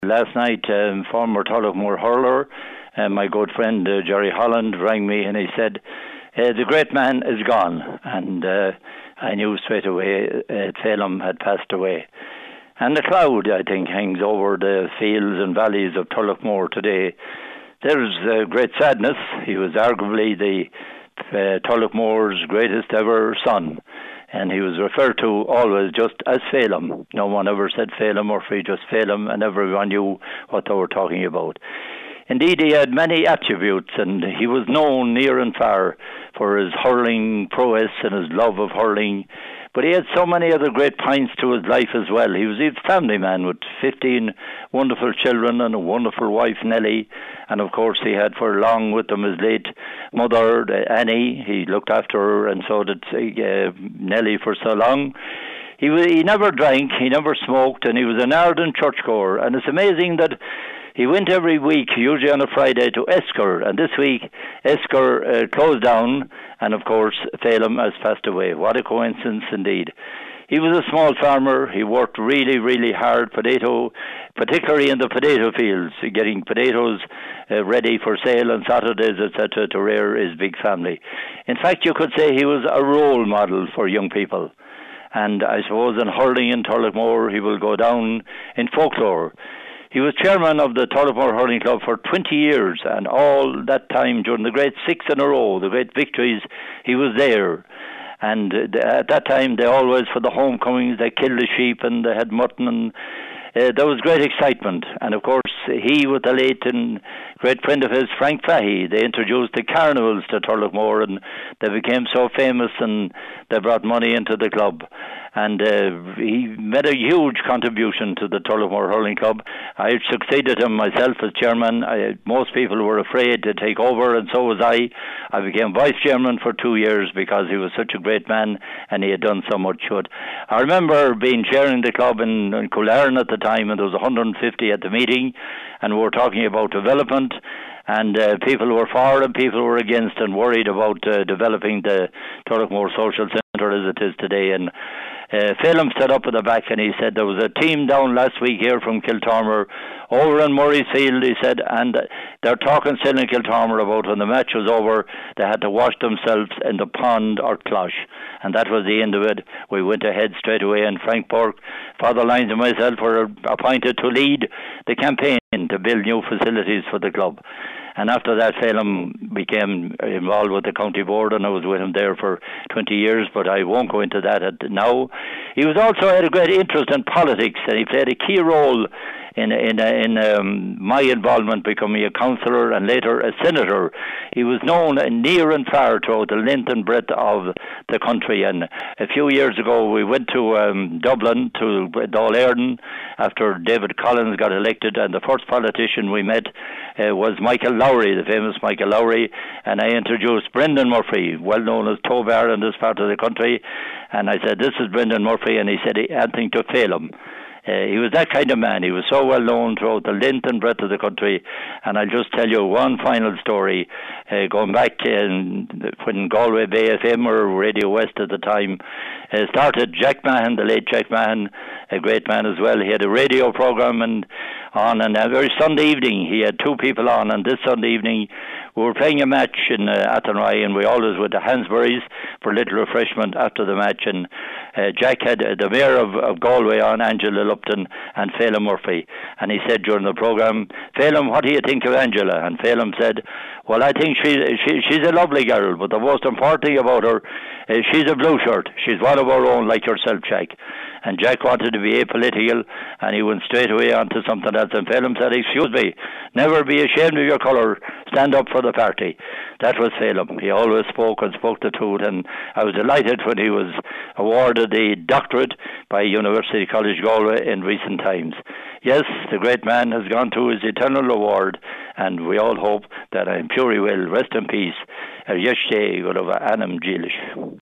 Last night, former Tullamore hurler, my good friend Jerry Holland rang me and he said, the great man is gone. And I knew straight away Phelim had passed away. And the cloud, I think, hangs over the fields and valleys of Tullamore today. There's great sadness. He was arguably the Tullamore's greatest ever son. And he was referred to always just as Phelim. No one ever said Phelim Murphy, just Phelim, and everyone knew what they were talking about. Indeed, he had many attributes, and he was known near and far for his hurling prowess and his love of hurling. But he had so many other great points to his life as well. He was a family man with 15 wonderful children and a wonderful wife, Nellie. And of course, he had for long with him his late mother, Annie. He looked after her, and so did Nellie for so long. He never drank, he never smoked, and he was an ardent churchgoer. And it's amazing that he went every week, usually on a Friday, to Esker, and this week Esker closed down, and of course Phelim has passed away. What a coincidence indeed. He was a small farmer. He worked really, really hard, particularly in the potato fields, getting potatoes ready for sale on Saturdays, etc., to rear his big family. In fact, you could say he was a role model for young people. And I suppose in hurling in Tullamore, he will go down in folklore. He was chairman of the Tullamore Hurling Club for 20 years, and all that time during the great 6 in a row, the great victories, he was there. And at that time, they always, for the homecomings, they killed the sheep and they had mutton, and there was great excitement. And of course, he, with the late and great friend of his, Frank Fahey, they introduced the carnivals to Tullamore, and they became so famous, and they brought money into the club. And he made a huge contribution to the Tullamore Hurling Club. I succeeded him myself as chairman. Most people were afraid to take over, and so was I. I became vice chairman for 2 years because he was such a great man and he had done so much good. I remember being chairing the club in Coolairn at the time, and there was 150 at the meeting, and we were talking about development. And people were for and people were against and worried about developing the Tullamore Social Centre as it is today. And Phelim stood up at the back and he said there was a team down last week here from Kiltormer over in Murrayfield, he said, and they're talking still in Kiltormer about when the match was over, they had to wash themselves in the pond or closh. And that was the end of it. We went ahead straight away, and Frank Burke, Father Lyons and myself were appointed to lead the campaign to build new facilities for the club. And after that, Phelim became involved with the county board, and I was with him there for 20 years, but I won't go into that now. He was also had a great interest in politics, and he played a key role in my involvement becoming a councillor and later a senator. He was known near and far throughout the length and breadth of the country. And a few years ago we went to Dublin, to Dáil Éireann, after David Collins got elected, and the first politician we met was Michael Lowry, the famous Michael Lowry, and I introduced Brendan Murphy, well known as Tovar in this part of the country, and I said, this is Brendan Murphy, and he said, anything to Phelim. He was that kind of man. He was so well known throughout the length and breadth of the country. And I'll just tell you one final story. Going back when Galway Bay FM, or Radio West at the time, started, Jack Mahan, the late Jack Mahan, a great man as well. He had a radio programme and every Sunday evening he had 2 people on, and this Sunday evening we were playing a match in Athenry, and we always went to Hansbury's for a little refreshment after the match, and Jack had the mayor of Galway on, Angela Lupton, and Phelim Murphy, and he said during the programme, Phelim, what do you think of Angela? And Phelim said, well, I think she's a lovely girl, but the most important thing about her is she's a blue shirt. She's one of our own, like yourself, Jack. And Jack wanted to be apolitical, and he went straight away onto something else. And Phelim said, excuse me, never be ashamed of your colour, stand up for the party. That was Phelim. He always spoke the truth, and I was delighted when he was awarded the doctorate by University College Galway in recent times. Yes, the great man has gone to his eternal reward, and we all hope that I'm sure he will rest in peace. Yes, Anam Jilish.